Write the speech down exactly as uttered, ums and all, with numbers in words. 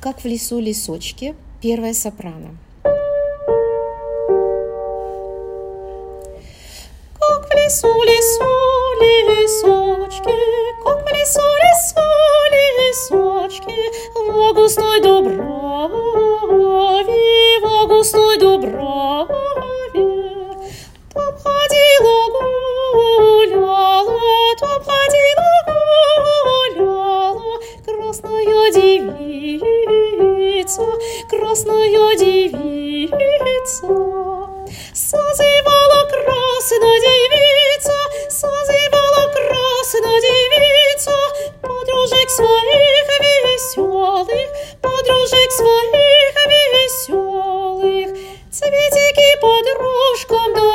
Как в лесу лесочки, первая сопрано. Как в лесу лесу лесочки, как в лесу лесу лесочки, во густой дубраве, во густой дубраве, там ходила гуляла, там ходила гуляла красная девица, красная девица. Созывала красная девица, созывала красная девица подружек своих веселых, подружек своих веселых. Цветики подружкам